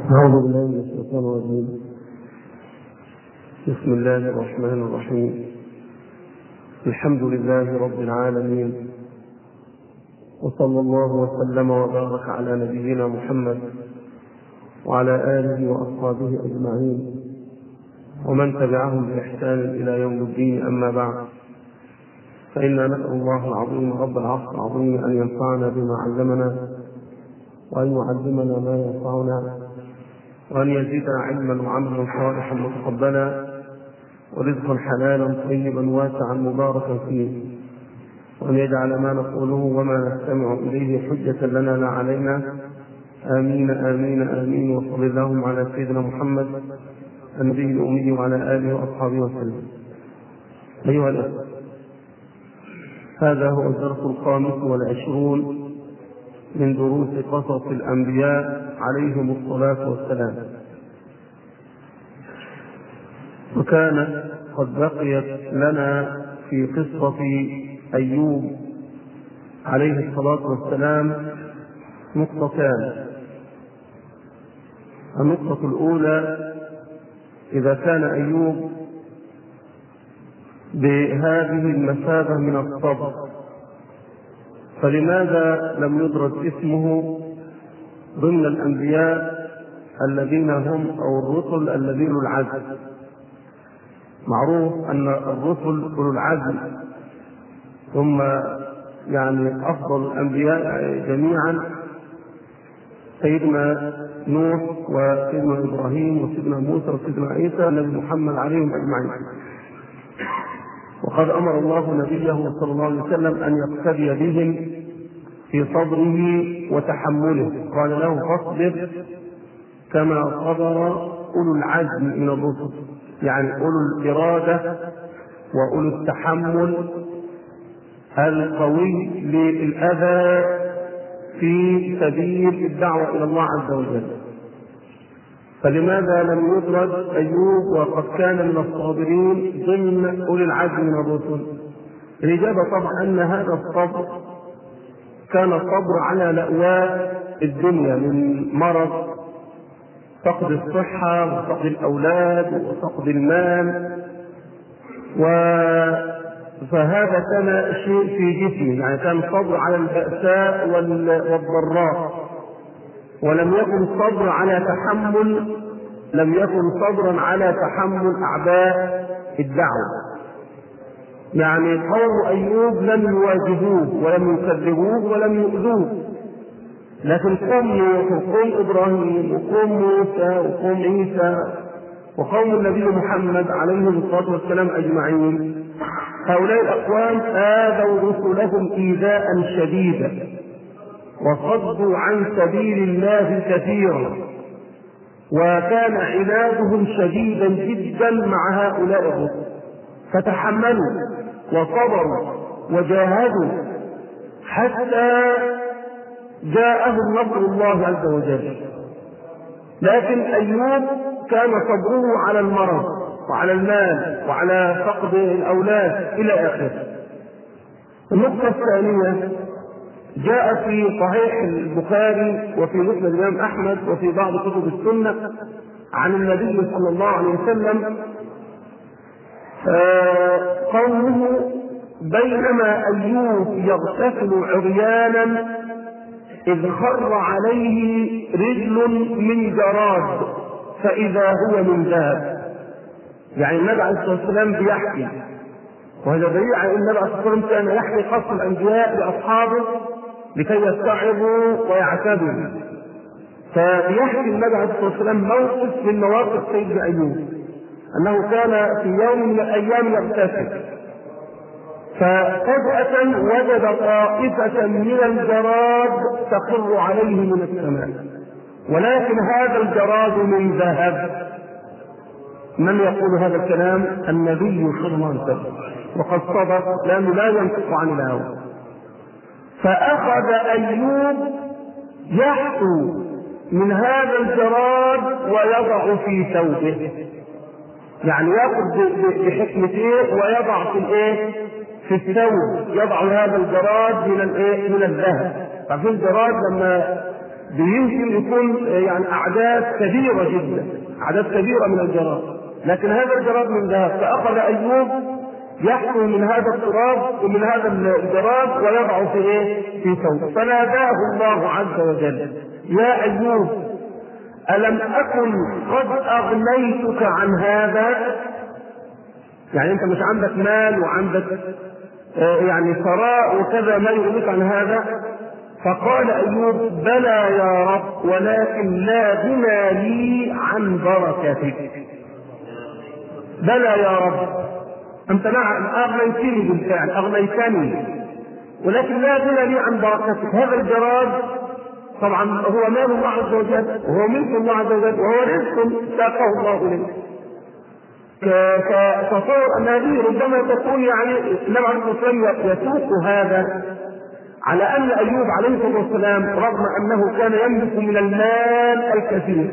أعوذ بالله من الشيطان الرجيم. بسم الله الرحمن الرحيم. الحمد لله رب العالمين، وصلى الله وسلم وبارك على نبينا محمد وعلى آله وأصحابه أجمعين ومن تبعهم بإحسان إلى يوم الدين. أما بعد، فإنا نسأل الله العظيم رب العرش العظيم أن ينفعنا بما علمنا، وأن يعلمنا ما ينفعنا، وأن يزيدنا علما وعملا صالحا متقبلا، ورزقا حلالا طيبا واسعا مباركا فيه، وأن يجعل ما نقوله وما نستمع إليه حجة لنا لا علينا. آمين آمين آمين. وصل اللهم على سيدنا محمد النبي الأمي وعلى آله وأصحابه وسلم. أيها الأخوة، هذا هو الدرس 25 من دروس قصص الأنبياء عليهم الصلاة والسلام. وكان قد بقيت لنا في قصة أيوب عليه الصلاة والسلام نقطتان. النقطة الأولى: إذا كان أيوب بهذه المثابة من الصبر، فلماذا لم يدرج اسمه ضمن الأنبياء الذين هم أو الرسل الذين العزم؟ معروف أن الرسل أولو العزم ثم يعني أفضل الأنبياء جميعا سيدنا نوح وسيدنا إبراهيم وسيدنا موسى وسيدنا عيسى النبي محمد عليهم أجمعين. وقد أمر الله نبيه صلى الله عليه وسلم أن يقتدي بهم في صبره وتحمله. قال له: فاصبر كما صبر أولو العزم من الرسل، يعني أولو الإرادة وأولو التحمل القوي للأذى في سبيل الدعوة إلى الله عز وجل. فلماذا لم يدرج أيوب وقد كان من الصابرين ضمن أولي العزم من الرسل؟ الإجابة طبعا أن هذا الصبر كان صبر على لأواء الدنيا من مرض، فقد الصحة وفقد الأولاد وفقد المال، فهذا كان شيء في جسمه، يعني كان صبر على البأساء والضراء، ولم يكن صبر على تحمل، لم يكن صبرا على تحمل أعباء الدعوة. يعني قوم أيوب لم يواجهوه ولم يكذبوه ولم يؤذوه، لكن قوم نوح وقوم إبراهيم وقوم موسى وقوم عيسى وقوم النبي محمد عليه الصلاة والسلام أجمعين، هؤلاء الأقوام آذوا رسلهم إيذاء شديدا وصدوا عن سبيل الله كثيرا، وكان عنادهم شديدا جدا مع هؤلاء الرسل، فتحملوا وصبروا وجاهدوا حتى جاءهم نصر الله عز وجل. لكن أيوب كان صبره على المرض وعلى المال وعلى فقد الأولاد إلى آخره. النقطة الثانية: جاء في صحيح البخاري وفي مسند الإمام أحمد وفي بعض كتب السنة عن النبي صلى الله عليه وسلم قوله: بينما أيوب يغتسل عريانا إذ خر عليه رجل من جراد فإذا هو من ذهب. يعني النبي عليه الصلاة والسلام بيحكي، وهذا دليل على أن النبي عليه الصلاة والسلام كان يحكي قصص الأنبياء لأصحابه لكي يتعظوا ويعتبروا. فبيحكي النبي عليه الصلاة والسلام موقف من مواقف سيدنا أيوب، أنه كان في يوم من الأيام يغتسل، ففجأة وجد طائفة من الجراد تخر عليه من السماء، ولكن هذا الجراد من ذهب. من يقول هذا الكلام؟ النبي صلى الله عليه وسلم، وقد صدق لأنه لا ينطق عن الهوى. فأخذ أيوب يحثو من هذا الجراد ويضع في ثوبه، يعني يأخذ بحكمته ويضع في الثوب، يضع هذا الجراد من الذهب. ففي الجراد لما يمكن يكون يعني أعداد كبيرة جدا، أعداد كبيرة من الجراد، لكن هذا الجراد من ذهب. فأخذ أيوب يحكم من هذا التراب ومن هذا الجراد ويضع في ايه؟ في ثوب. فناداه الله عز وجل: يا أيوب ألم أكن قد أغنيتك عن هذا؟ يعني أنت مش عندك مال وعندك يعني ثراء وكذا ما يغنيك عن هذا؟ فقال أيوب: بلى يا رب، ولكن لا غنى لي عن بركتك. بلى يا رب، أنت نعم أغنيتني بالفعل، أغنيتني، ولكن لا غنى لي عن بركتك. هذا الجراد طبعا هو مال الله عز وجل، وهو ملك الله عز وجل، وهو رزق ساقه الله إليه. فتصور أن هذه ربما تكون يعني النبي عليه الصلاة والسلام يسوق هذا على أن أيوب عليه الصلاة والسلام رغم أنه كان يملك من المال الكثير،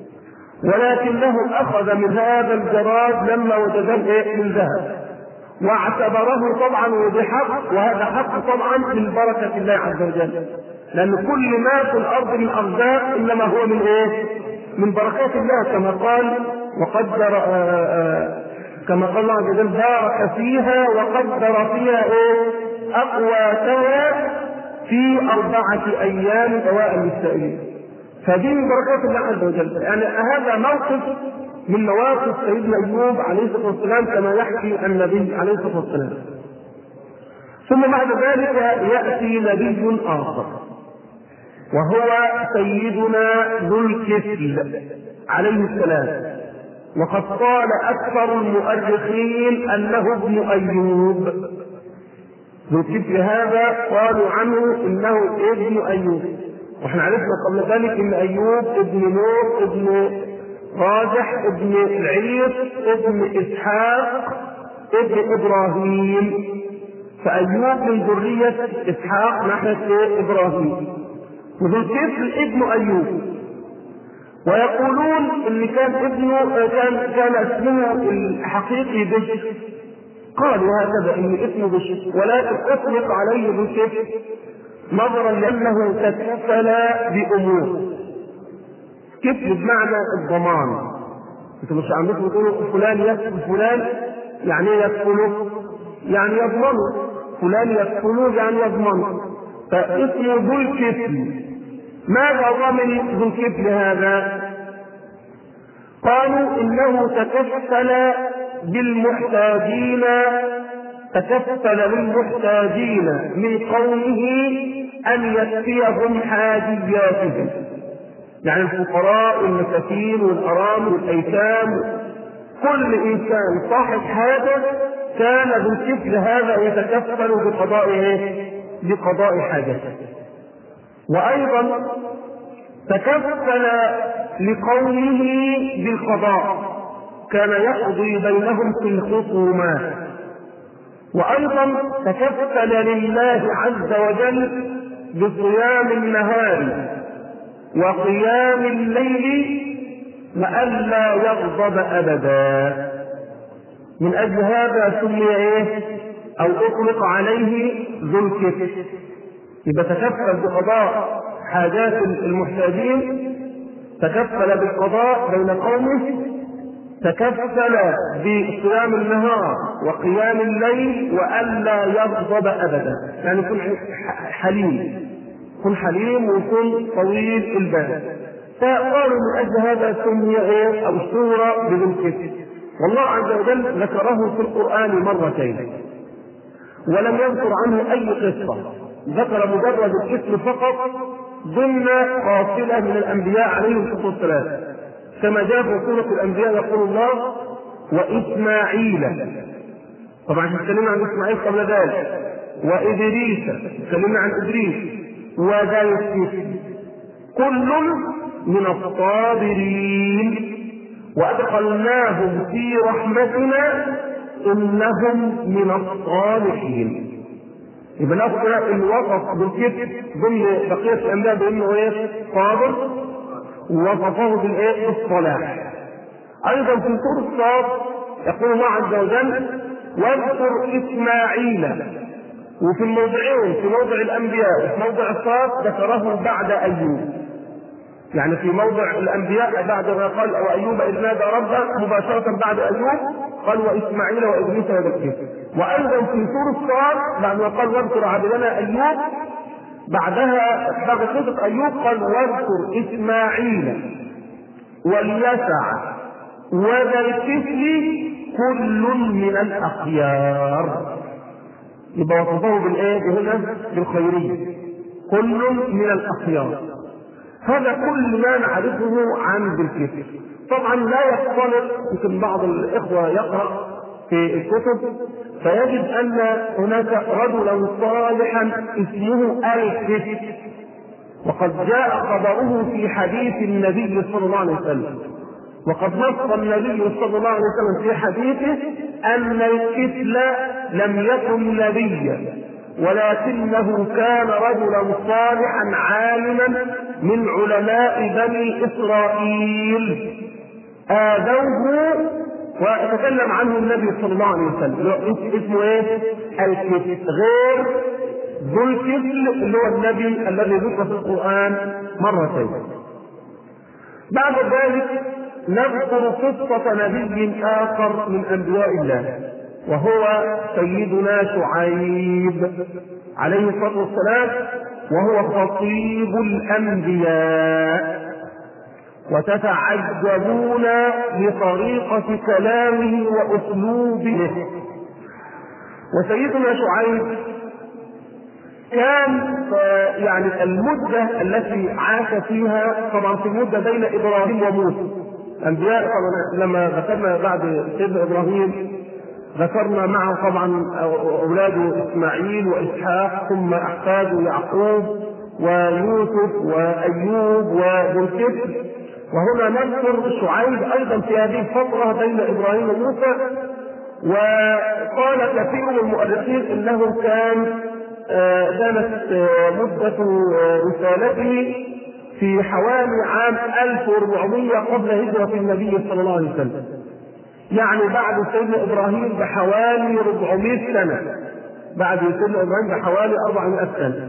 ولكنه أخذ من هذا الجراد لما وجده من ذهب، واعتبره طبعا وبحق، وهذا حق طبعا من بركة الله عز وجل، لأن كل ما في الأرض من أرزاق إنما هو من إيه؟ من بركات الله، كما قال وقدر كما قال الله عز وجل: بارك فيها وقدر فيها إيه؟ أقواتها في 4 أيام سواء للسائلين. فدي من بركات الله عز وجل. يعني هذا موقف من مواقف سيدنا أيوب عليه الصلاة والسلام كما يحكي النبي عليه الصلاة والسلام. ثم بعد ذلك يأتي نبي آخر وهو سيدنا ذو الكفل عليه السلام، وقد قال أكثر المؤرخين أنه ابن أيوب. ذو الكفل هذا قالوا عنه إنه ابن أيوب، واحنا عرفنا قبل ذلك ان ايوب ابن نوح ابن راجح ابن العيس ابن اسحاق ابن ابراهيم، فايوب من ذريه اسحاق ناحيه ابراهيم، وذو الكفل ابن ايوب. ويقولون ان كان ابنه كان اسمه الحقيقي بشر، قالوا هكذا ان اسمه بشر، ولكن اطلق عليه ذو الكفل نظرا لانه تكفل بامور. كفل بمعنى الضمان. انتم مش عندكم تقولوا فلان يكفل فلان، يعني يكفله يعني يضمنه، فلان يكفله يعني يضمنه. فاسمه ذو الكفل. ماذا ضمن ذو الكفل هذا؟ قالوا انه تكفل بالمحتاجين، تكفل للمحتاجين من قومه أن يكفيهم حاجياتهم، يعني الفقراء والمساكين والأرامل والأيتام، كل إنسان صاحب حاجة كان ذو الكفل هذا يتكفل بقضاء حاجته. وأيضا تكفل لقومه بالقضاء، كان يقضي بينهم في الخصومات. وأيضا تكفل لله عز وجل بصيام النهار وقيام الليل وألا يغضب أبدا. من أجل هذا سمي أو أطلق عليه ذو الكفل. يبقى تكفل بقضاء حاجات المحتاجين، تكفل بالقضاء بين قومه، تكفل بصيام النهار وقيام الليل وألا يغضب أبدا، يعني يكون حليم، يكون حليم ويكون طويل البال. فقالوا من أجل هذا سمي أو اشتهر بذو الكفل. والله عز وجل ذكره في القرآن مرتين ولم يذكر عنه أي قصة، ذكر مجرد الكفل فقط ضمن قافلة من الأنبياء عليهم الصلاة والسلام، كما جاء في سورة الأنبياء يقول الله: وإسماعيل. طبعا اتكلمنا عن إسماعيل قبل ذلك، وإدريس اتكلمنا عن إدريس، وذا الكفل كل من الصابرين وأدخلناهم في رحمتنا إنهم من الصالحين. يبقى ناخذ الوصف بالكفل ضمن بقية الأنبياء بأنه صابر، ووصفه بالصلاح. أيضا في سورة الصاد يقول الله عز وجل: واذكر إسماعيل. وفي الموضعين، في موضع الأنبياء وفي موضع الصاد ذكره بعد أيوب. يعني في موضع الانبياء بعد ما قال وايوب اذ نادى ربه مباشره بعد ايوب قال واسماعيل وادريس وذكر. وايضا في سوره الصاد بعد ما قال واذكر عبدنا ايوب بعدها بعد قصه ايوب قال واذكر اسماعيل واليسع وذا الكفل كل من الاخيار. يبقى وصفه بالايه هنا؟ بالخيريه، كل من الاخيار. هذا كل ما نعرفه عن ذي الكفل. طبعا لا يختلط، يمكن بعض الاخوه يقرا في الكتب فيجد ان هناك رجلا صالحا اسمه الكفل، وقد جاء خبره في حديث النبي صلى الله عليه وسلم، وقد نص النبي صلى الله عليه وسلم في حديثه ان الكفل لم يكن نبيا ولكنه كان رجلا صالحا عالما من علماء بني اسرائيل آذوه وتكلم عنه النبي صلى الله عليه وسلم. اسمه ايه؟ الكفل، غير ذو الكفل اللي هو النبي الذي ذكر في القرآن مرتين. بعد ذلك نذكر قصة نبي آخر من أنبياء الله وهو سيدنا شعيب عليه الصلاة والسلام، وهو خطيب الأنبياء، وتتعجبون لطريقة كلامه وأسلوبه. وسيدنا شعيب كان يعني المدة التي عاش فيها طبعا في المدة بين إبراهيم وموسى الأنبياء. طبعا لما ذكرنا بعد سيدنا إبراهيم ذكرنا معه طبعا أولاده إسماعيل وإسحاق، ثم أحفاده يعقوب ويوسف وأيوب وذو الكفل. وهنا نذكر شعيب أيضا في هذه الفترة بين إبراهيم وموسى. وقال كثير من المؤرخين إنه كانت مدة رسالته في حوالي عام 1400 قبل هجرة النبي صلى الله عليه وسلم، يعني بعد سيدنا إبراهيم بحوالي 400 سنة، بعد سيدنا إبراهيم بحوالي 400 سنة.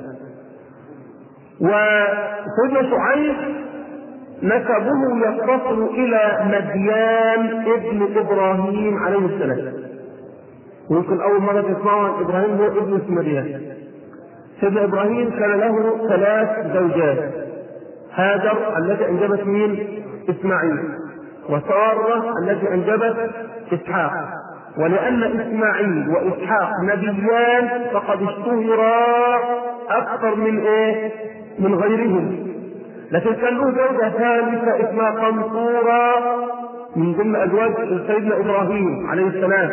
وسيدنا شعيب نسبه يتصل إلى مديان ابن إبراهيم عليه السلام، ويمكن أول مرة تسمعوا عن إبراهيم هو ابن مديان. سيدنا إبراهيم كان له 3 زوجات، هاجر التي أنجبت مين؟ إسماعيل، وسارة التي أنجبت إسحاق. ولأن إسماعيل وإسحاق نبيان فقد اشتهرا أكثر من غيرهم. لكن كان له زوجة ثالثة اسمها قنطورة من ضمن أزواج سيدنا إبراهيم عليه السلام،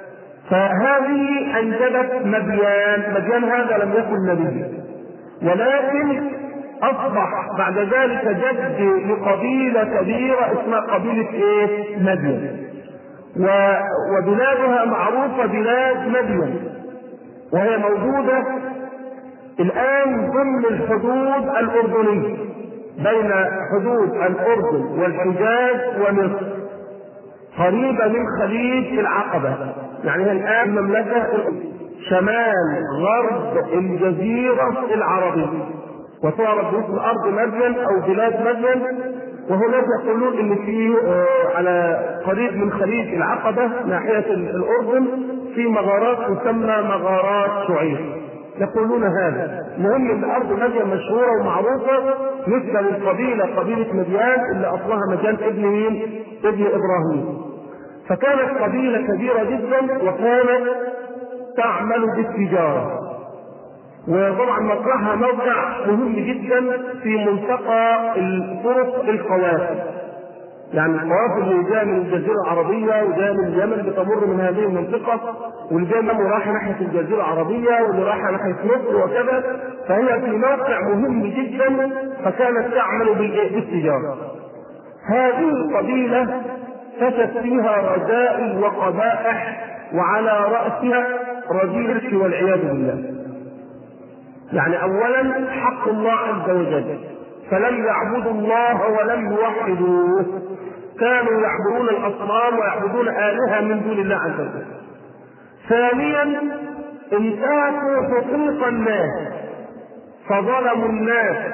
فهذه أنجبت مديان هذا لم يكن نبيا، ولكن أصبح بعد ذلك جد لقبيلة كبيرة اسمها قبيلة مدين، وبلادها معروفة بلاد مدين، وهي موجودة الآن ضمن الحدود الأردنية بين حدود الأردن والحجاز ومصر، قريبة من خليج العقبة. يعني هي الآن مملكة شمال غرب الجزيرة العربية، وتعرف باسم أرض مدين أو بلاد مدين. وهناك يقولون إن في على قريب من خليج العقبة ناحية الأردن في مغارات تسمى مغارات شعيب، يقولون هذا. المهم ان ارض مدين مشهوره ومعروفه مثل القبيله قبيله مديان اللي اصلها مديان ابن ابراهيم. فكانت قبيله كبيره جدا وكانت تعمل بالتجاره، وطبعا موقعها موقع مهم جدا في منطقه الطرق القوافل، يعني القوافل اللي جايه من الجزيره العربيه وجايه من اليمن بتمر من هذه المنطقه، واللي جايه من رايحه ناحيه الجزيره العربيه واللي رايحه ناحيه مصر وكذا، فهي في موقع مهم جدا، فكانت تعمل بالتجاره. هذه القبيله فشت فيها رذائل وقبائح، وعلى راسها رذيل والعياذ بالله. يعني اولا حق الله عز وجل، فلم يعبدوا الله ولم يوحدوه، كانوا يعبدون الاصنام ويعبدون الهه من دون الله عز وجل. ثانيا انتهكوا حقوق الناس، فظلموا الناس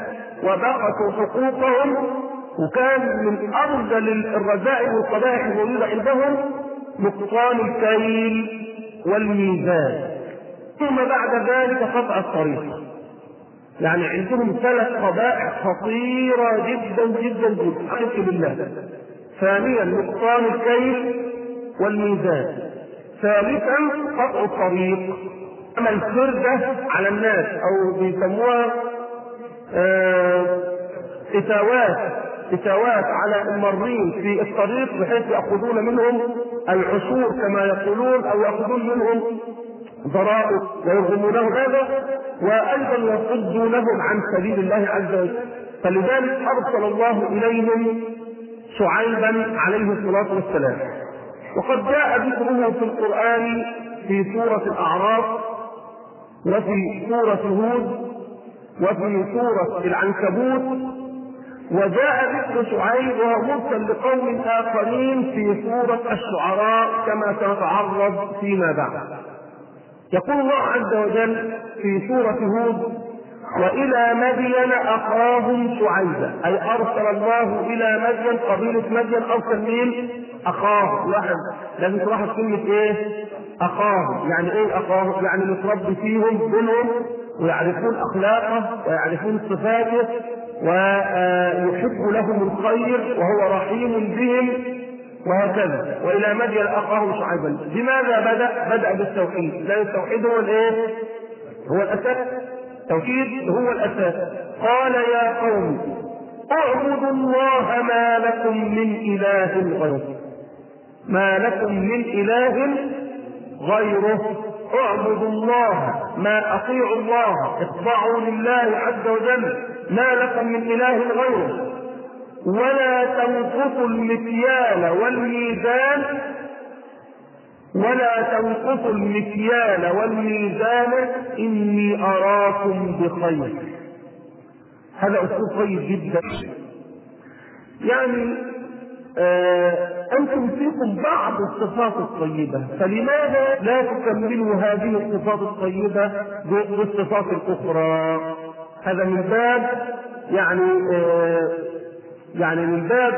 وبخسوا حقوقهم، وكان من أفضل الرذائل والقبائح الموجودة عندهم نقصان الكيل والميزان، ثم بعد ذلك قطع الطريق. يعني عندهم 3 قبائح خطيرة جدا جدا جدا حق بالله. ثانيا نقصان الكيل والميزان. ثالثا قطع الطريق، أما الفردة على الناس أو بيسموها إتاوات على المارين في الطريق، بحيث يأخذون منهم العشور كما يقولون، أو يأخذون منهم ضرائب ويرغمونهم هذا، وأيضا يصدونهم عن سبيل الله عز وجل. فلذلك أرسل الله إليهم شعيبا عليه الصلاة والسلام، وقد جاء ذكره في القرآن في سورة الأعراف، وفي سورة هود، وفي سورة العنكبوت، وجاء ذكر شعيب وهو مرسل لقوم آخرين في سورة الشعراء كما سنتعرض فيما بعد. يقول الله عز وجل في سورة هود: وإلى مدين أخاهم شعيبا، أي أرسل الله إلى مدين، قبيلة مدين أرسل مين؟ أخاه. واحد لازم تلاحظ كلمة إيه؟ أخاهم. يعني إيه أخاهم؟ يعني نتربي فيهم منهم ويعرفون أخلاقه ويعرفون صفاته ويحب لهم الخير وهو رحيم بهم وهكذا. وإلى مدين أخاهم شعيبا. بماذا بدأ بالتوحيد، لأن التوحيد هو الإيه؟ هو الأساس. التوحيد هو الأساس. قال: يا قوم اعبدوا الله ما لكم من إله غيره. ما لكم من إله غيره. اعبدوا الله، ما أطيعوا الله، اخضعوا لله عز وجل، ما لكم من إله غيره، ولا تنقصوا المكيال والميزان، ولا تنقصوا المكيال والميزان إني أراكم بخير. هذا أسلوب طيب جدا. يعني أنتم فيكم بعض الصفات الطيبة، فلماذا لا تكملوا هذه الصفات الطيبة بالصفات الأخرى؟ هذا من باب يعني من باب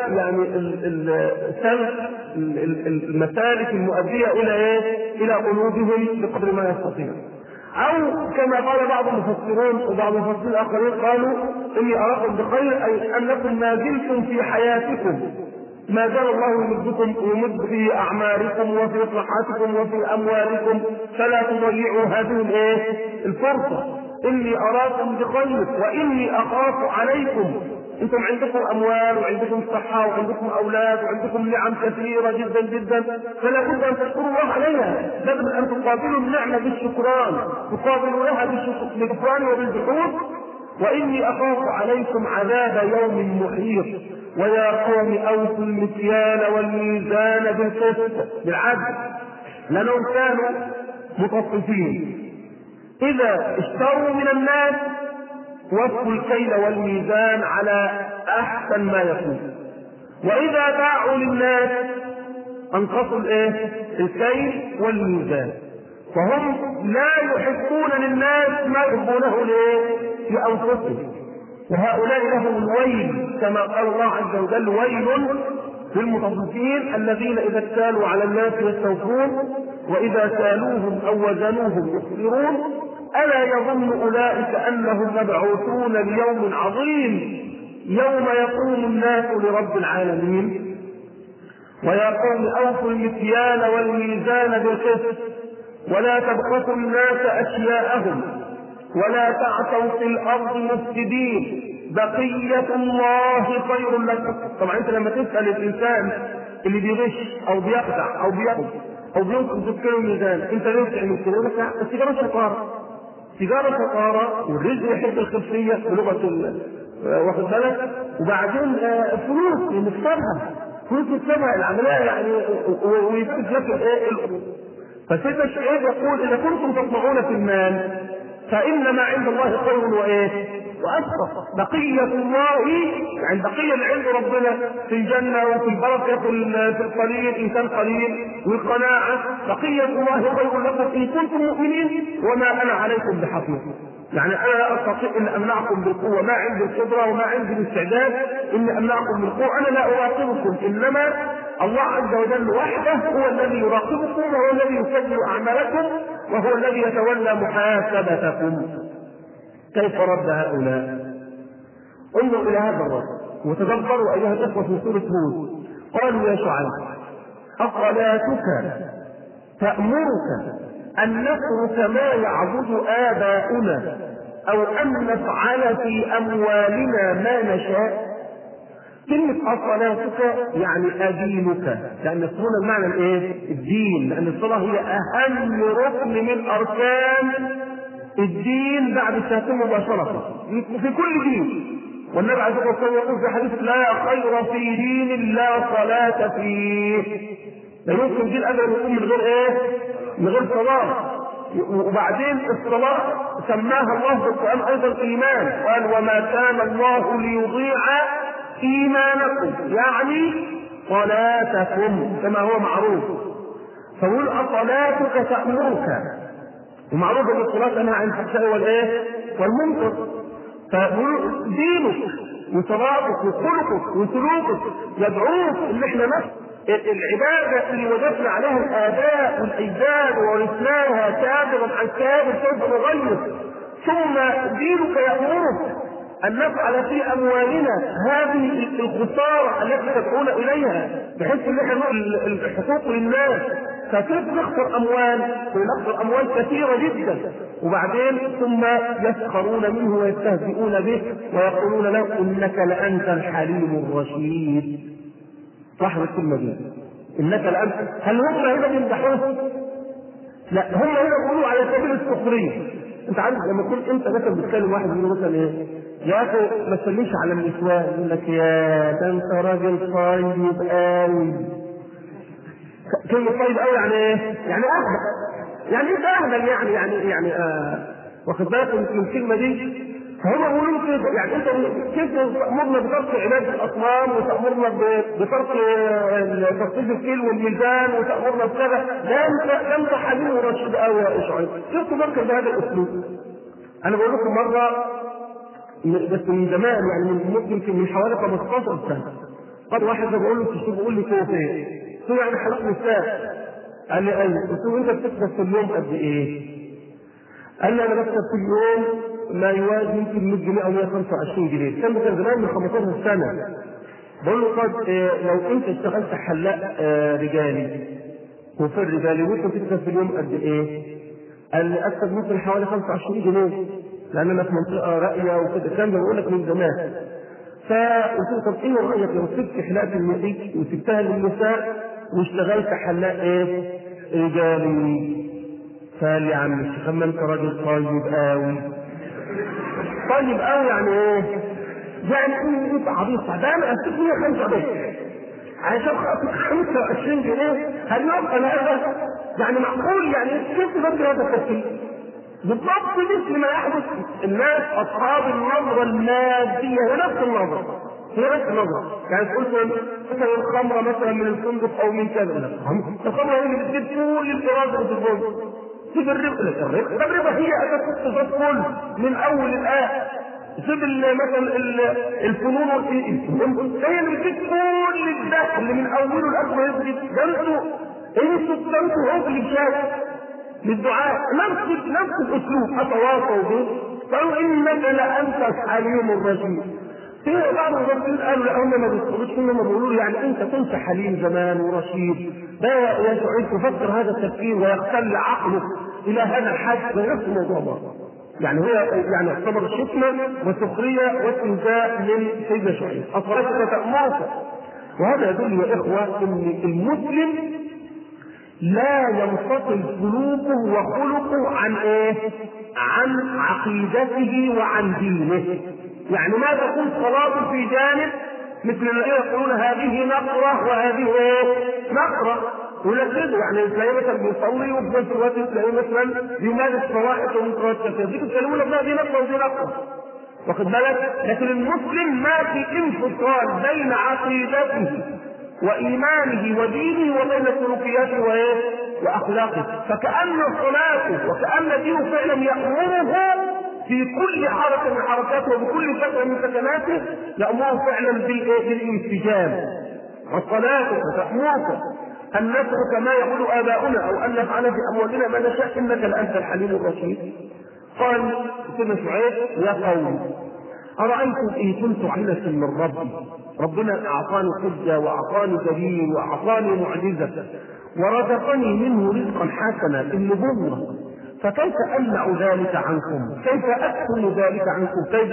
سلك المسالك المؤدية إلى إيه؟ إلى قلوبهم بقدر ما يستطيع. أو كما قال بعض المفسرون وبعض المفسرين الآخرين قالوا: إني أراكم بخير، أي أنكم ما زلتم في حياتكم، ما زال الله يمدكم ويمد في أعماركم وفي إصلاحاتكم وفي أموالكم، فلا تضيعوا هذه الفرصة. إني أراكم بخير وإني أخاف عليكم. أنتم عندكم أموال وعندكم صحة وعندكم أولاد وعندكم نعم كثيرة جدا جدا، فلا بد أن تشكروا الله عليها. لازم أن تقابلوا النعمة بالشكران، تقابلوا لها بالشكران وبالجحود. وإني أخاف عليكم عذاب يوم محيط. ويا قوم أوفوا المكيال والميزان بالقسط، بالعدل، لأنهم كانوا مطففين. إذا اشتروا من الناس وفوا الكيل والميزان على أحسن ما يكون، وإذا باعوا للناس أنقصوا الكيل والميزان. وهم لا يحبون للناس ما يحبونه لأنفسهم، وهؤلاء لهم الويل كما قال الله عز وجل: ويل للمطففين الذين إذا اكتالوا على الناس يستوفون وإذا كالوهم أو وزنوهم يخسرون ألا يظن أولئك أنهم مبعوثون ليوم عظيم يوم يقوم الناس لرب العالمين. ويا قوم أوفوا المكيال والميزان بالقسط ولا تبخسوا الناس أشياءهم ولا تعثوا في الأرض مفسدين بقية الله خير لكم. طبعا أنت لما تسأل الإنسان اللي بيغش أو بيخدع أو بيأخذ أو بينقص تذكير الميزان، أنت ليه تعمل كده؟ يقول لك السيجارة شطارة، سيجارة شطارة، والرزق يحب الخلفية بلغة واخد بالك، وبعدين فلوس نكسبها العملية يعني، ويكتب لك فسيدنا الشعيب يقول: إذا كنتم تطمعون في المال فإن ما عند الله خير وأشرف. بقية الله يعني بقية اللي عند ربنا في الجنة وفي البركة في القليل إن كان قليل والقناعة، بقية الله خير لكم إن كنتم مؤمنين وما أنا عليكم بحفيظ. يعني انا لا استطيع ان امنعكم بالقوه، ما عندي القدره وما عندي الاستعداد ان امنعكم بالقوه، انا لا اراقبكم، انما الله عز وجل وحده هو الذي يراقبكم وهو الذي يسجل اعمالكم وهو الذي يتولى محاسبتكم. كيف رد هؤلاء؟ انظروا الى هذا الرد وتدبروا ايها الاخوه في سوره هود. قالوا يا شعيب اصلاتك تأمرك أن نترك ما يعبد آباؤنا أو أن نفعل في أموالنا ما نشاء؟ كلمة أصلاتك يعني أدينك، لأن الصلاة المعنى الإيه؟ الدين، لأن الصلاة هي أهم ركن من أركان الدين بعد الشهادتين مباشرة في كل دين. والنبي عليه الصلاة والسلام يقول في حديث لا خير في دين لا صلاة فيه. لا يمكن دين أبدا يكون من غير إيه؟ من غير صلاة. وبعدين الصلاة سماها الله في القرآن أيضا إيمان، قال وما كان الله ليضيع إيمانكم، يعني صلاتكم كما هو معروف. فقول أصلاتك تأمرك، ومعروف أن الصلاة تنهى عن الفحشاء والإيه؟ والمنكر. فقول دينك وصلاتك وخلقك وسلوكك يدعوك ان احنا نفس العباده اللي وجدنا عليها الاباء والاجداد وورثناها كابرا عن كابر سوف نغير. ثم دينك يامرك ان نفعل في اموالنا هذه الخساره التي تدعون اليها، بحيث ان احنا الحقوق للناس. فكيف نخسر اموال؟ ونخسر اموال كثيره جدا. وبعدين ثم يسخرون منه ويستهزئون به ويقولون له انك لانت الحليم الرشيد. صاحب الكلمه دي انك لانت، هل هم هنا بيمدحوه؟ لا، هم هنا بيقولوا على سبيل السخريه. انت عارف لما تكون انت مثلا بتكلم واحد يقول مثلا ايه؟ يا اخي ما تسلمش على النسوان، يقول لك يا ده انت راجل طيب قوي. كلمة طيب قوي يعني ايه؟ يعني اهبل، يعني انت اهبل، يعني واخد بالك من الكلمة دي؟ فهم بيقولوا كده، يعني انت كيف تأمرنا بترك عبادة الاصنام وتأمرنا بترك تصفيف الكيل والميزان وتأمرنا بكذا؟ ده انت حليم ورشيد قوي يا شعيب. كيف تفكر بهذا الاسلوب؟ انا بقول لكم مرة بس من زمان، يعني ممكن من حوالي 15 سنة، قد واحد بقول له تشوف بيقول لي كيف ايه؟ قلت له يعني حلقت نساء. قال لي ايوه. قلت له انت بتكسب في اليوم قد ايه؟ قال لي انا بكسب في اليوم ما يوازي يمكن 100 جنيه او 125 جنيه. كان زمان من 15 سنه. بقول له قد لو انت اشتغلت حلاق رجالي وفي الرجالي ممكن تكسب في اليوم قد ايه؟ قال لي اكسب ممكن حوالي 25 جنيه لان انا في منطقه راقيه وكده. الكلام ده بقول لك من زمان. فقلت له طب ايه رايك لو سبت حلاقه المحيط وسبتها للنساء واشتغلت حلاق ايه؟ رجالي؟ قال لي يا عم الشيخ اما انت راجل طيب قوي. طيب قوي يعني ايه؟ يعني انت عبيط. ده انا اسيب 125 عشان خاطر 25 جنيه هل يبقى هذا؟ يعني معقول؟ يعني كيف تفكر هذا التفكير؟ بالضبط مثل ما يحدث الناس اصحاب النظره الماديه هي نفس النظره، هي نفس النظره. يعني تقول مثلا الخمره مثلا من الفندق او من كذا، الخمره هي اللي بتجيب كل الايراد اللي في الفندق. سيب الربا هي اساس الاقتصاد كله من اول الاخر. سيب مثلا الفنون هي اللي بتجيب كل الدخل اللي من اوله لاخره يجري. ده انتوا عقل بشكل للدعاء نفس الاسلوب اتواصوا به. قالوا انك لانت الحليم الرشيد. في بعض المفسرين قالوا لا، هم ما بيذكروش، هم بيقولوا يعني انت كنت حليم زمان ورشيد. ده يا سعيد تفكر هذا التفكير ويختل عقلك الى هذا الحد. ده نفس الموضوع برضه. يعني هو يعني يعتبر شتمه وسخريه واستهزاء من سيدنا شعيب. اصلاتك تأمرك. وهذا يدل يا اخوه ان المسلم لا ينفصل سلوكه وخلقه عن ايه؟ عن عقيدته وعن دينه. يعني ما تكون صلاته في جانب مثل الذين يقولون هذه نقرة وهذه نقرة، ولكن يعني تلاقيه مثلا بيصلي وفي نفس الوقت تلاقيه مثلا بيمارس فوائد ومنكرات كثيرة، دي تكلمون لك هذه نقرة ودي نقرة، واخد بالك؟ لكن المسلم ما في انفصال بين عقيدته وإيمانه ودينه وبين سلوكياته وأخلاقه. فكأن صلاته وكأن دينه فعلا يأمره في كل حركة من حركاته وبكل سكنة من سكناته يأمره فعلا بالانسجام. وصلاته تأمرك أن نترك ما يقول آباؤنا أو أن نفعل في أموالنا ما نشاء إنك لأنت الحليم الرشيد. قال سيدنا شعيب: يا قوم أرأيتم إن كنت عينة من ربي، ربنا أعطاني حجة وأعطاني دليل وأعطاني معجزة ورزقني منه رزقا حسنا النبوة، فكيف أمنع ذلك عنكم؟ كيف أكتم ذلك عنكم؟ كيف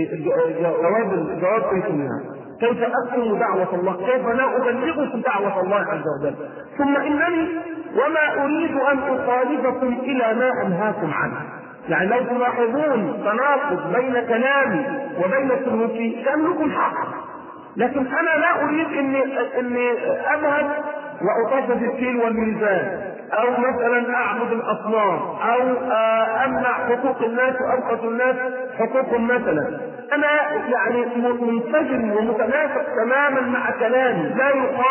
جواب أنتم كيف أكتم دعوة الله؟ كيف لا أبلغكم دعوة الله عز وجل؟ ثم إنني وما أريد أن أخالفكم إلى ما أنهاكم عنه. يعني لو تلاحظون تناقض بين كلامي وبين سلوكي كأنكم حق، لكن أنا لا أريد إني أذهب وأطفف الكيل والميزان، أو مثلا أعبد الأصنام، أو أمنع حقوق الناس وأبخس الناس حقوقهم مثلا. أنا يعني منسجم ومتناسق تماما مع كلامي، لا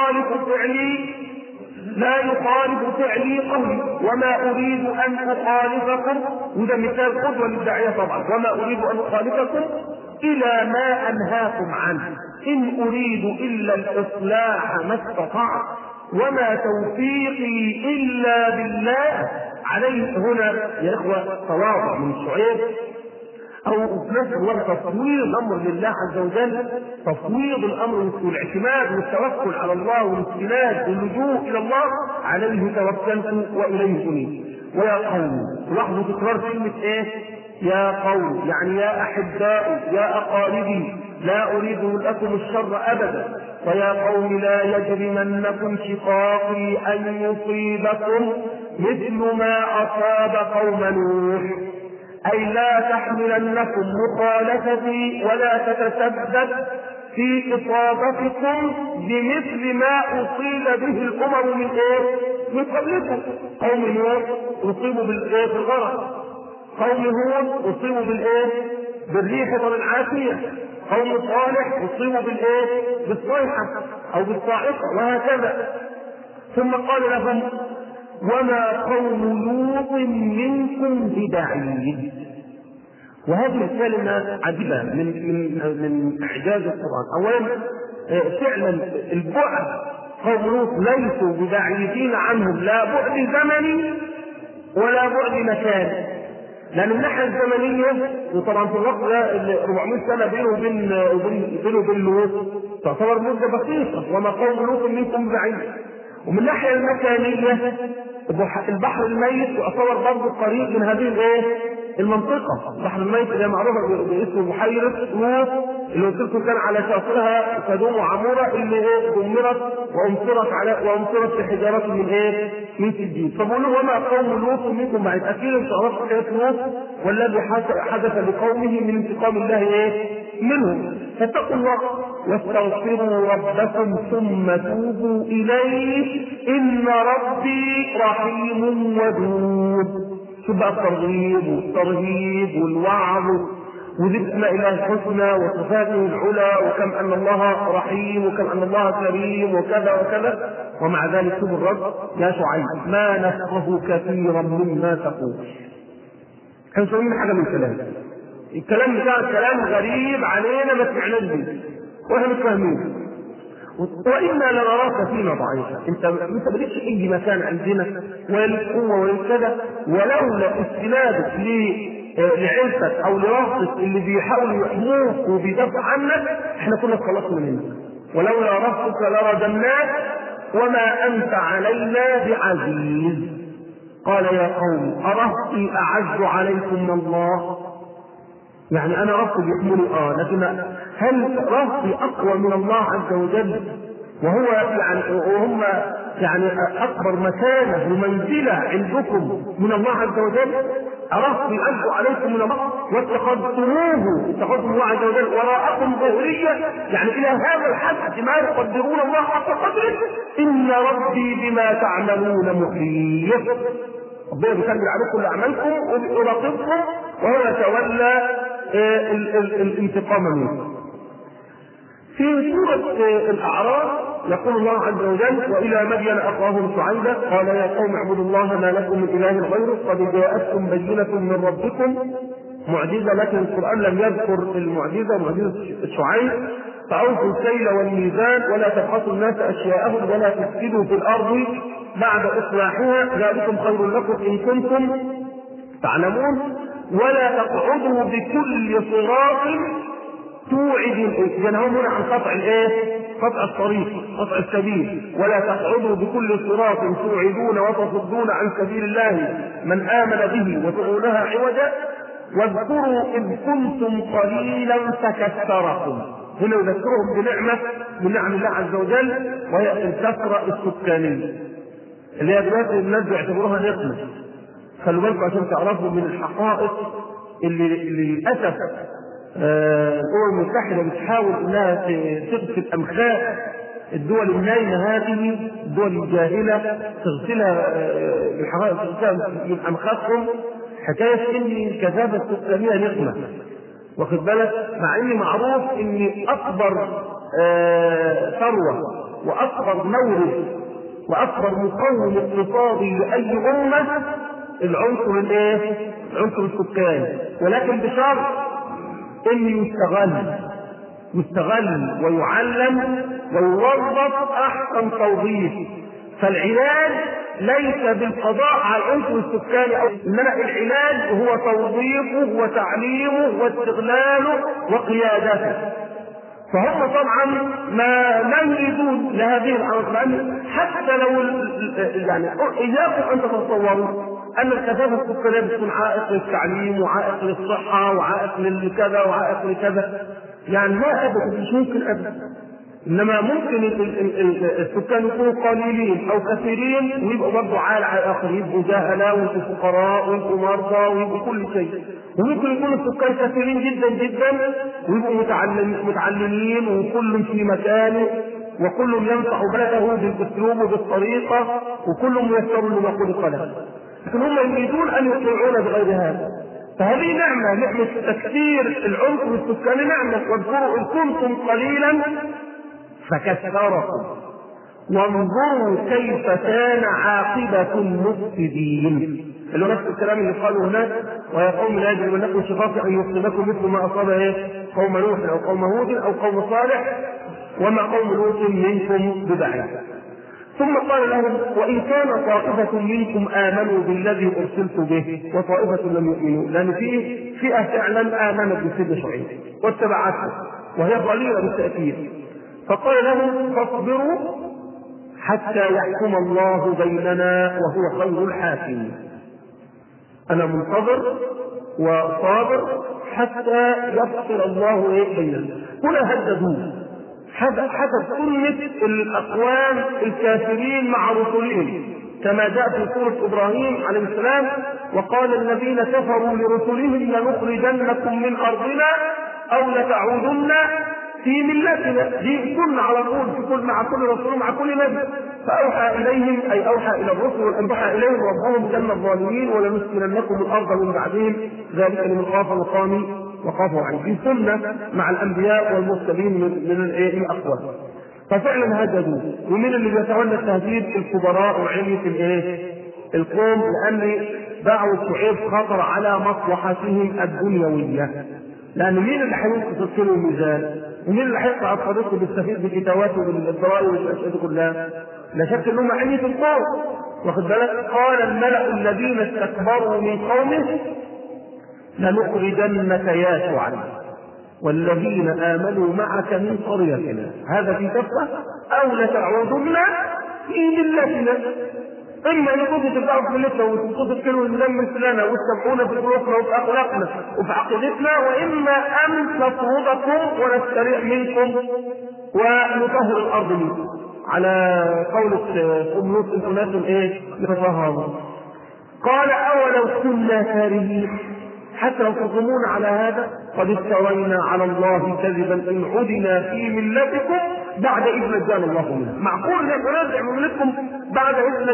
يخالف فعلي قولي، وما أريد أن أخالفكم، وده مثال قدوة للداعية طبعا، وما أريد أن أخالفكم إلى ما أنهاكم عنه، إن أريد إلا الإصلاح ما استطعت وما توفيقي إلا بالله. عليه هنا يا إخوة تواضع من شعيب، أو في نفس الوقت تفويض الأمر لله عز وجل، تفويض الأمر والاعتماد والتوكل على الله والاستناد واللجوء إلى الله. عليه توكلت وإليه أنيب. ويا قوم، لاحظوا تكرار كلمة إيه؟ يا قوم، يعني يا أحبائي يا أقاربي، لا أريد لكم الشر أبدا. ويا قوم لا يجرمنكم شقاقي أن يصيبكم مثل ما أصاب قوم نوح، أي لا تحملنكم مخالفتي ولا تتسبب في إصابتكم بمثل ما أصيب به الأمم من إيه؟ من قبلكم. قوم نوح أصيبوا بالإيه؟ بالغرق، قوم هود أصيبوا بالإيه؟ بالريح العاتية، قوم صالح أصيبوا بالإيه؟ بالصيحة أو بالصاعقة، وهكذا. ثم قال لهم: وما قوم لوط منكم ببعيد. وهذه الكلمة عجيبة من إعجاز القرآن. أولا فعلا البعد، قوم لوط ليسوا ببعيدين عنهم، لا بعد زمني ولا بعد مكان، لأن الناحية الزمنية وطبعا في الوقت ده 400 سنة بينه وبين لوط تعتبر مدة بسيطة، وما قوم لوط منكم بعيد. ومن الناحية المكانية البحر الميت يعتبر برضه قريب من هذه المنطقة. البحر الميت اللي معروفة باسم بحيرة لوط، اللي قلت لكم كان على شاطئها سدوم وعمورة، اللي دمرت وامطرت بحجارات من سجين. فبقولوا: وما قوم لوط منكم بعيد. اكيد انت عرفت حكاية لوط والذي حدث لقومه من انتقام الله منهم. فاتقوا الله واستغفروا ربكم ثم توبوا اليه ان ربي رحيم ودود. شوف بقى الترغيب والوعظ وذكر إله الحسنى وصفاته العلى، وكم أن الله رحيم وكم أن الله كريم وكذا وكذا. ومع ذلك شوف الرد: يا شعيب ما نفقه كثيرا مما تقول. كانوا سامعين حاجة من الكلام بتاع كلام غريب علينا ما سمعناش به واحنا مش فاهمين، وإنا لنراك فينا ضعيفا. انت مالكش اي مكان عندنا ولا لك قوه ولا كذا، ولولا استنادك لعيلتك او لرهطك اللي بيحاولوا يحموك وبيدافعوا عنك احنا كنا خلصنا منك، ولولا رهطك لردمناك وما انت علينا بعزيز. قال: يا قوم أرهطي أعز عليكم من الله؟ يعني أنا رهطي بيحموني لكن هل رهطي أقوى من الله عز وجل؟ وهم أكبر مكانة ومنزلة عندكم من الله عز وجل؟ أرهطي أعز عليكم من الله واتخذتم الله عز وجل وراءكم ظهرية، يعني إلى هذا الحد ما يقدرون الله حق قدره. إن ربي بما تعملون محيط. ربنا بيكمل عليكم كل أعمالكم ويراقبكم وهو يتولى الانتقام منكم. في سورة الأعراف يقول الله عز وجل: وإلى مدين أخاهم شعيبا قال يا قوم اعبدوا الله ما لكم من إله غيره قد جاءتكم بينة من ربكم معجزة، لكن القرآن لم يذكر المعجزة، معجزة شعيب: فأوفوا الكيل والميزان ولا تبخسوا الناس أشياءهم ولا تفسدوا في الأرض بعد إصلاحها ذلكم خير لكم إن كنتم تعلمون ولا تقعدوا بكل صراط توعدون. ينهون عن قطع قطع الطريق، قطع السبيل. ولا تقعدوا بكل صراط توعدون وتصدون عن سبيل الله من آمن به وتدعونها عوجا واذكروا إذ كنتم قليلا فكثركم. هنا يذكرهم بنعمة من نعم الله عز وجل، وهي الكثرة السكانية اللي هي دلوقتي الناس بيعتبروها نقمة. خلوا بالكم عشان تعرفوا من الحقائق اللي للأسف الأمم المتحدة بتحاول إنها تغسل أمخاء الدول النايمة هذه، الدول الجاهلة، تغسلها بالحقائق، تغسلها من أمخاخهم. حكاية إن الكثافة السكانية نقمة، واخد بالك؟ مع إن معروف إن أكبر ثروة وأكبر مورد وأكبر مقوم اقتصادي لأي أمة العنصر العنصر السكاني، ولكن بشرط إنه يستغل ويعلم ويوظف أحسن توظيف. فالعلاج ليس بالقضاء على العنصر السكاني، إنما العلاج هو توظيفه وتعليمه واستغلاله وقيادته. فهم طبعا ما يريدون لهذه العناصر، حتى لو يعني إياكم أن تتصوروا أن الكثافة السكانية بتكون عائق للتعليم وعائق للصحة وعائق للكذا وعائق لكذا، يعني ما أبدا، مش ممكن أبدا. إنما ممكن السكان يكونوا قليلين أو كثيرين ويبقوا برضه عال على الآخر، يبقوا جهلاء ويبقوا فقراء ويبقوا مرضى ويبقوا كل شيء. وممكن يكونوا السكان كثيرين جدا جدا ويبقوا متعلمين وكل في مكانه وكل ينفع بلده بالأسلوب وبالطريقة وكل ميسر لما خلق له، لكن هم يريدون أن يطيعون بغير هذا. فهذه نعمة تكثير العنصر السكاني نعمة. واذكروا إن كنتم قليلا فكثركم وانظروا كيف كان عاقبة المفسدين، اللي هو نفس الكلام اللي قالوا هناك: ويا قوم لا يجرمنكم شقاق أن يصيبكم مثل ما أصاب قوم نوح أو قوم هود أو قوم صالح وما قوم لوط منكم ببعيد. ثم قال لهم: وإن كان طائفة منكم آمنوا بالذي أرسلت به وطائفة لم يؤمنوا، لأن فيه فئة فعلا آمنت بسيدنا شعيب واتبعته وهي قليلة بالتأكيد. فقال لهم: فاصبروا حتى يحكم الله بيننا وهو خير الحاكمين. أنا منتظر وصابر حتى يفصل الله بيننا. هنا هددوه حسب سنة الأقوام الكافرين مع رسلهم، كما جاء في سورة إبراهيم عليه السلام: وقال الذين كفروا لرسلهم لنخرجنكم من أرضنا أو لتعودن في ملتنا. دي سنة على طول في كل مع كل رسول مع كل نبي. فأوحى إليهم، أي أوحى إلى الرسل وأوحى إليهم ربهم جل الظالمين ولنسكننكم الأرض من بعدهم ذلك لمن خاف مقامي وخاف وعيد. دي سنة مع الأنبياء والمرسلين من الأقوام. ففعلا هددوا. ومن اللي بيتولى التهديد؟ الكبراء وعلية القوم، لأن دعوة شعيب خطر على مصلحتهم الدنيوية. لأن مين اللي هينقذ له الميزان؟ ومين اللي هيقطع الطريق وبيستفيد بكتاباته وبالضرائب والاشياء دي كلها؟ لا شك انهم علية القوم، واخد بالك؟ قال الملأ الذين استكبروا من قومه لنخرجنك يا شعيب والذين آمنوا معك من قريتنا، هذا في كفة، أو لتعودن في ملتنا. إما أن كنتوا تبقوا في ملتنا وكنتوا تكونوا نلمس لنا وتسمعونا في ظروفنا وفي أخلاقنا وفي عقيدتنا، وإما أن نطردكم ونستريح منكم ونطهر الأرض منكم، على قول أم لوط: أناس نتطهروا. قال: أولو كنا كارهين، حتى لو تظنون على هذا قد افترينا على الله كذبا إن عدنا في ملتكم بعد إذ نجانا الله منها. معقول نرجع من ملتكم بعد إذ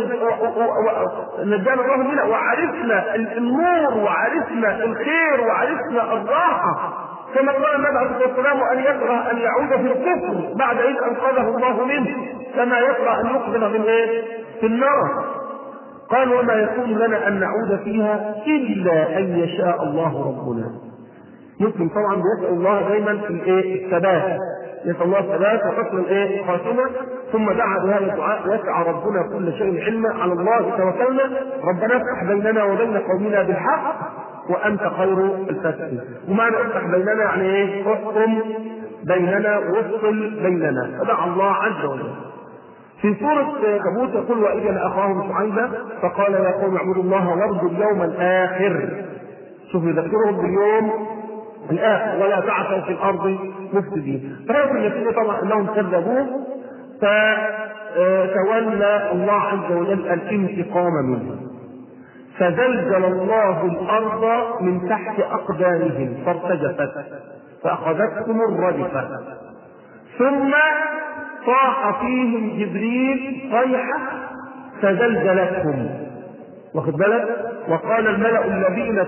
نجانا الله منها وعرفنا النور وعرفنا الخير وعرفنا الراحة، كما قال النبي عليه الصلاة والسلام: أن يكره أن يعود في الكفر بعد إذ أنقذه الله منه، كما يكره أن يقذف من في النار. قال وما يكون لنا أن نعود فيها إلا أن يشاء الله ربنا. مسلم طبعا بيسأل الله دايما الثبات، يسأل الله الثبات وحسن الخاتمة. ثم دعا بهذا الدعاء: وسع ربنا كل شيء علما، على الله توكلنا، ربنا افتح بيننا وبين قومنا بالحق وأنت خير الفاتحين. ومعنى افتح بيننا يعني احكم بيننا وافصل بيننا. فدعا الله عز وجل. في سورة كبوت يقول: وإذ أخاهم شعيبا فقال يا قوم اعبدوا الله وارجوا اليوم الآخر. شوف يذكرهم باليوم الآخر ولا تعثوا في الأرض مفسدين. فهذا النتيجة طبعا أنهم كذبوه، فتولى الله عز وجل الانتقام منه، فزلزل الله الأرض من تحت أقدامهم فارتجفت فأخذتهم الرجفة، ثم صاح فيهم جبريل صيحة فزلزلتهم. واخد بالك؟ وقال الملأ الذين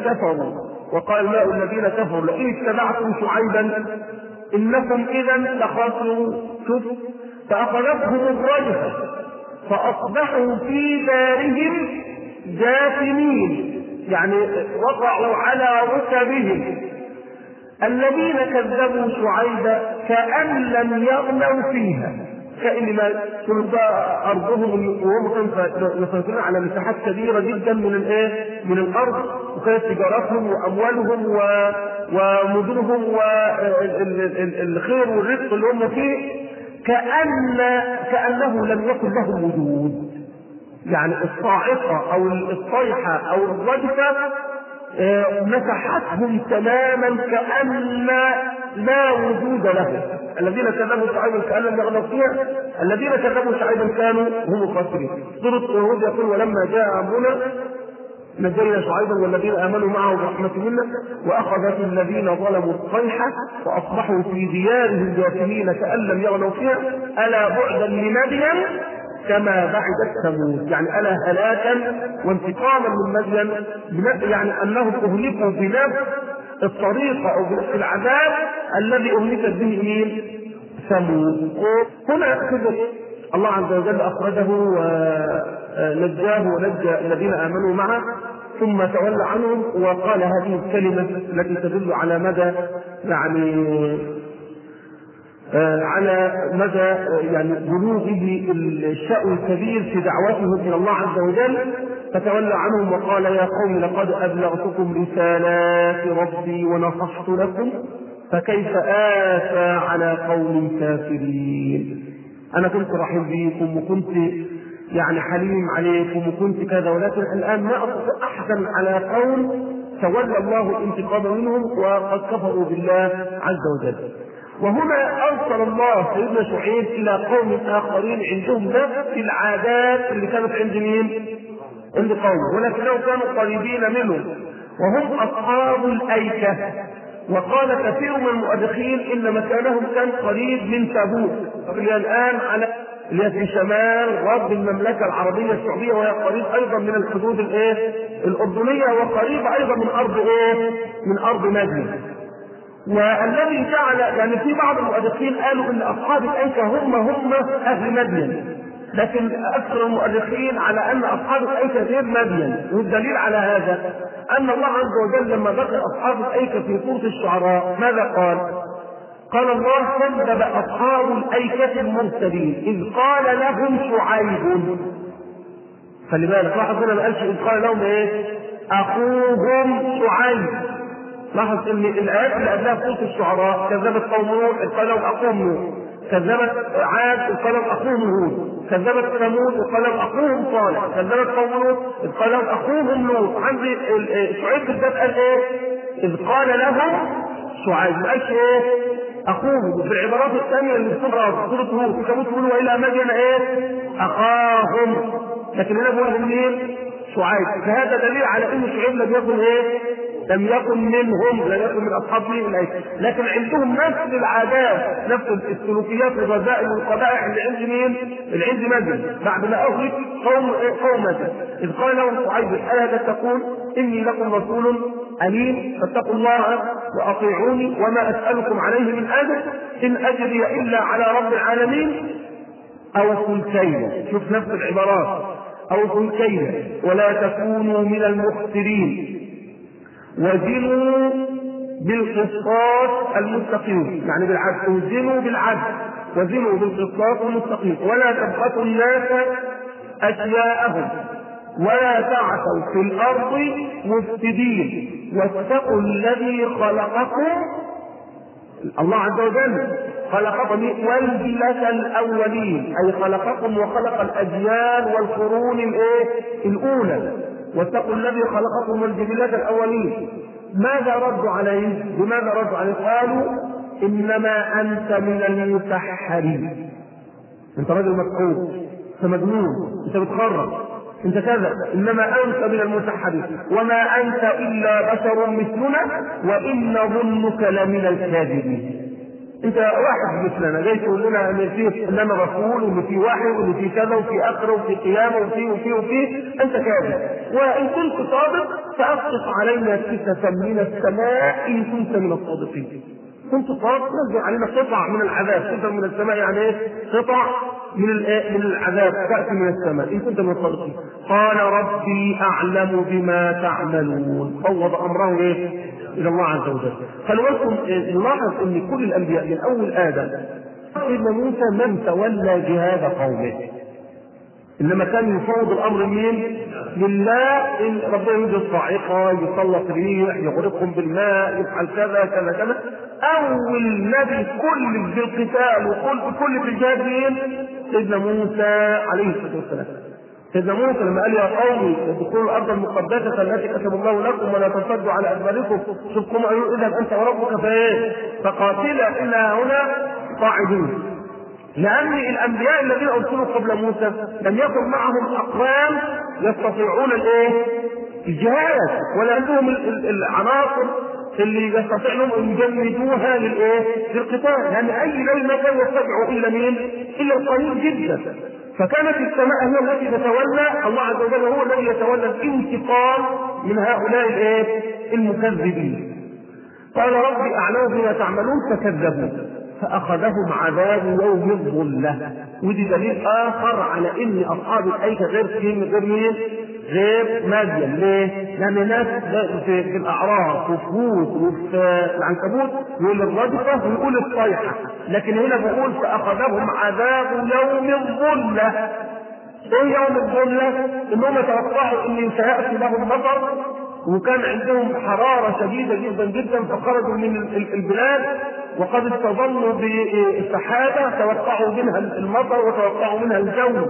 كفروا لئن اتبعتم شعيبا إنكم إذا لخاسرون. شوف، فأخذتهم الرجفة فأصبحوا في دارهم جاثمين، يعني وقعوا على ركبهم. الذين كذبوا شعيبا كأن لم يغنوا فيها، كأن ما أرضهم وهم كانوا يسيطرون على مساحات كبيرة جدا من الأرض، وكانت تجارتهم وأموالهم ومدنهم والخير والرزق اللي هم فيه كأنه لم يكن لهم وجود. يعني الصاعقة أو الصيحة أو الرجفة مسحتهم تماما كأن لا وجود له. الذين كذبوا شعيبا كأن لم يغنوا فيها، الذين كذبوا شعيبا كانوا هم الخاسرين. سورة هود يقول: ولما جاء أمرنا نجينا شعيبا والذين آمنوا معه برحمة منا وأخذت الذين ظلموا الصيحة فأصبحوا في ديارهم جاثمين كأن لم يغنوا فيها ألا بعدا لمدين كما بعدت ثمود. يعني ألا هلاكا وانتقاما من مدين، يعني أنهم أهلكوا بنفس الطريقة أو بنفس العذاب الذي أهلكت به مين؟ ثمود. هنا كذب الله عز وجل أخرجه ونجاه ونجى الذين آمنوا معه، ثم تولى عنهم وقال هذه الكلمة التي تدل على مدى يعني بلوغه الشأن الكبير في دعوتهم إلى الله عز وجل. فتولى عنهم وقال يا قوم لقد أبلغتكم رسالات ربي ونصحت لكم فكيف آسى على قوم كافرين. أنا كنت رحيم بكم وكنت يعني حليم عليكم وكنت كذا، ولكن الآن ما أحزن على قوم تولى الله الانتقام منهم وقد كفروا بالله عز وجل. وهنا أرسل الله سيدنا شعيب إلى قوم آخرين عندهم نفس العادات اللي كانت عند مين؟ عند قوم، ولكنهم كانوا قريبين منهم وهم أصحاب الأيكة. وقال كثير من المؤرخين إن مكانهم كان قريب من تبوك اللي الآن على اللي في شمال غرب المملكة العربية السعودية، وهي قريب أيضا من الحدود الأردنية، وقريب أيضا من أرض من أرض مدين. والذي جعل يعني في بعض المؤرخين قالوا ان اصحاب الايكه هم اهل مدين، لكن اكثر المؤرخين على ان اصحاب الايكه غير مدين. والدليل على هذا ان الله عز وجل لما ذكر اصحاب الايكه في سوره الشعراء ماذا قال؟ قال الله: كذب اصحاب الايكه المرسلين اذ قال لهم شعيب. خلي بالك، لاحظ هنا ما قالش اذ قال لهم اخوهم شعيب. لاحظ ان الايات اللي قبلها في سوره الشعراء كذبت قوم نوح اذ قال لهم اخوهم نوح، كذبت عاد اذ قال لهم اخوهم هود، كذبت ثمود اذ قال لهم اخوهم صالح، كذبت قوم لوط اذ قال لهم اخوهم لوط. عندي شعيب بالذات قال اذ قال لهم شعيب، ما قالش اخوهم. وفي العبارات الثانيه اللي في سوره هود كانوا يقولوا والى مدين اخاهم، لكن هنا بيقول مين؟ شعيب. فهذا دليل على ان شعيب لم يكن لم يكن منهم، لم يكن من اصحاب الايكه، لكن عندهم نفس العادات نفس السلوكيات والرذائل والقبائح اللي عند مين؟ اللي عند مدين بعد ما اهلك قوم مدين. اذ قال لهم شعيب الا تقول اني لكم رسول امين فاتقوا الله واطيعوني وما اسالكم عليه من اجر ان اجري الا على رب العالمين. اوفوا الكيل. شوف نفس العبارات، أوفوا الكيل ولا تكونوا من المخسرين وزنوا بالقسطاس المستقيم، يعني بالعدل، وزنوا بالعدل، وزنوا بالقسطاس المستقيم، ولا تبخسوا الناس أشياءهم ولا تعثوا في الأرض مفسدين واتقوا الذي خلقكم. الله عز وجل خلقكم والجلة الأولين، أي خلقكم وخلق الأجيال والقرون الأولى. واتقوا الذي خلقكم والجبلة الأولين. ماذا ردوا عليه؟ بماذا ردوا عليه؟ قالوا إنما أنت من المسحرين، أنت رجل مسحور، أنت مجنون، أنت بتخرج، أنت كذا، إنما أنت من المسحرين وما أنت إلا بشر مثلنا وإن ظنك لمن الكاذبين. انت واحد مثلنا، جاي تقول لنا ان في انما رسول وان في وحي وان في كذا وفي اخره وفي قيامه وفي انت كاذب، وان كنت صادق فاسقط علينا كسفا من السماء ان كنت من الصادقين. كنت صادق نزل علينا قطع من العذاب، كسفا من السماء يعني ايه؟ قطع من العذاب تاتي من السماء ان كنت من الصادقين. قال ربي اعلم بما تعملون، فوض امره الى الله عز وجل. خلوا بالكم نلاحظ ان كل الانبياء من اول ادم سيدنا موسى من تولى جهاد قومه، انما كان يفوض الامر مين؟ لله. إن ربنا يوجد صاعقه، يسلط ريح، يغرقهم بالماء، يفعل كذا كذا كذا. اول نبي كل في القتال وكل في الجهاد مين؟ سيدنا موسى عليه الصلاه والسلام. سيدنا موسى لما قال يا قومي ادخلوا الارض المقدسه التي كتب الله لكم ولا ترتدوا على ادباركم شوفكم ايها اذا انت وربك فقاتلا الا هنا قاعدون. لان الانبياء الذين ارسلوا قبل موسى لم يكن معهم اقوام يستطيعون الجهاد، ولا عندهم العناصر اللي يستطيعون ان يجندوها للقتال، لان اي نبي ما كان يستطيع الا مين؟ الا القليل جدا. فكانت السماء هي التي تتولى، الله عز وجل هو الذي يتولى الانتقام من هؤلاء المكذبين. قال ربي اعلم بما تعملون فكذبوا فاخذهم عذاب يوم الظله. ودي دليل اخر على ان اصحاب الايكه غير ماديا. ليه؟ لان ناس في الاعراف وفي هود وفي العنكبوت يقول الرجفه ويقول الصيحه، لكن هنا بيقول فاخذهم عذاب يوم الظله. ايه يوم الظله؟ انهم توقعوا ان سياتي لهم مطر، وكان عندهم حراره شديده جدا جدا، فخرجوا من البلاد وقد استظلوا بالسحابه، توقعوا منها المطر وتوقعوا منها الجو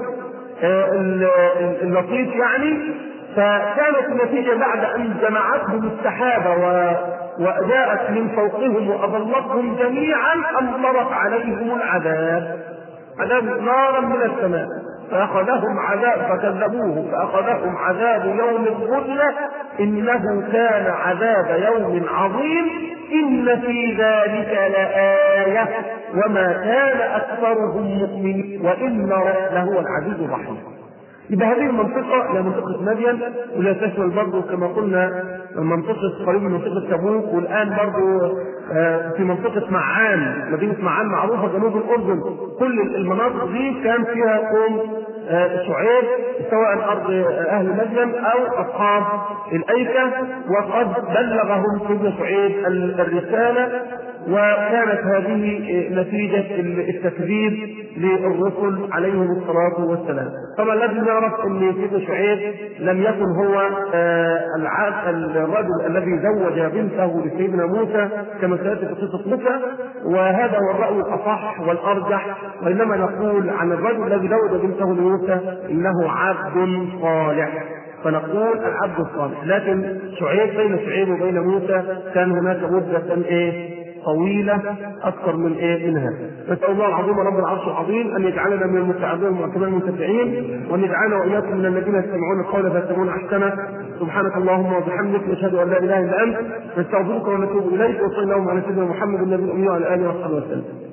اللطيف يعني. فكانت النتيجه بعد ان جمعتهم السحابه وجاءت من فوقهم واظلتهم جميعا امطرت عليهم العذاب، عذاب نارا من السماء فأخذهم عذاب فكذبوه فأخذهم عذاب يوم الظلة إنه كان عذاب يوم عظيم إن في ذلك لآية وما كان أكثرهم مؤمنين وإن لهو العزيز الرحيم. يبقى هذه المنطقة هي منطقة مدين، ولا تشمل برضه كما قلنا منطقة قريب من منطقة تبوك، والآن برضه في منطقة معان، مدينة معان معروفة جنوب الأردن. كل المناطق دي كان فيها قوم شعيب سواء أرض أهل مدين أو أصحاب الأيكة، وقد بلغهم سيدنا شعيب الرسالة، وكانت هذه نتيجة التكذيب للرسل عليهم الصلاة والسلام. طبعا لازم نعرف ان سيدنا شعيب لم يكن هو الرجل الذي زوج بنته لسيدنا موسى كما سيأتي في قصة موسى، وهذا هو الرأي الأصح والأرجح، وإنما نقول عن الرجل الذي زوج بنته لموسى إنه عبد صالح، فنقول العبد الصالح. لكن شعيب بين شعيب وبين موسى كان هناك مدة طويلة أكثر منها. نسأل الله العظيم رب العرش العظيم أن يجعلنا من المتعبين والمعتبرين المنتفعين، وأن يجعلنا وإياكم من الذين يستمعون القول فيتبعون أحسنه. سبحانك اللهم وبحمدك نشهد أن لا إله إلا أنت نستغفرك ونتوب إليك، وصلى اللهم على سيدنا محمد النبي الأمي وعلى آله وصحبه وسلم.